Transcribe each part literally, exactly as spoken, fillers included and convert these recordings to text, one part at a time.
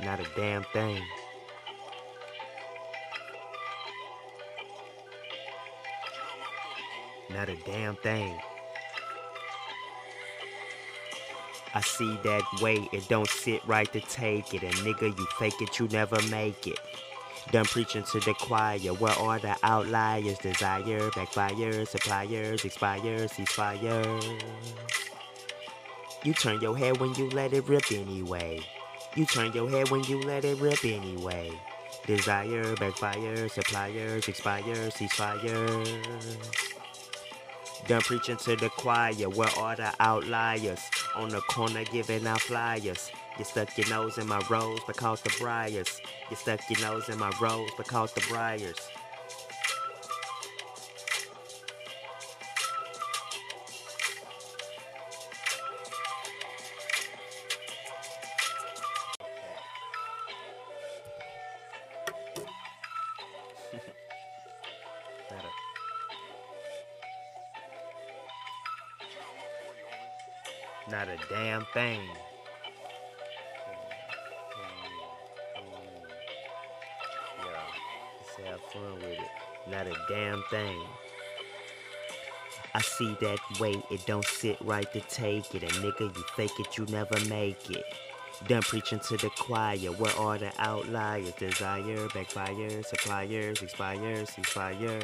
Not a damn thing. Not a damn thing. I see that way, it don't sit right to take it. And nigga, you fake it, you never make it. Done preaching to the choir, where are the outliers? Desire, backfire, suppliers, expires, ceasefire. You turn your head when you let it rip anyway. You turn your head when you let it rip anyway. Desire, backfire, suppliers, expires, ceasefire. Done preaching to the choir, where are the outliers? On the corner giving out flyers. You stuck your nose in my rose but caught the briars. You stuck your nose in my rose but caught the briars. Not a damn thing. Yeah, just have fun with it. Not a damn thing. I see that way, it don't sit right to take it. And nigga, you fake it, you never make it. Done preaching to the choir, where are the outliers? Desire, backfire, suppliers, expires, ceasefire.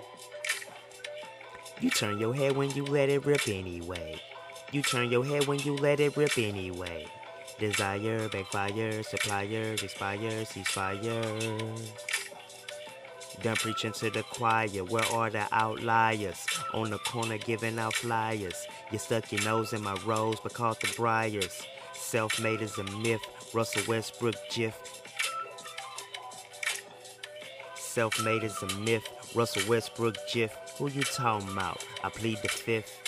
You turn your head when you let it rip anyway. You turn your head when you let it rip anyway. Desire, backfire, suppliers, expires, ceasefire. Done preaching to the choir, where are the outliers? On the corner giving out flyers. You stuck your nose in my rose but caught the briars. Self-made is a myth, Russell Westbrook gif. Self-made is a myth, Russell Westbrook gif. Who you talking about? I plead the fifth.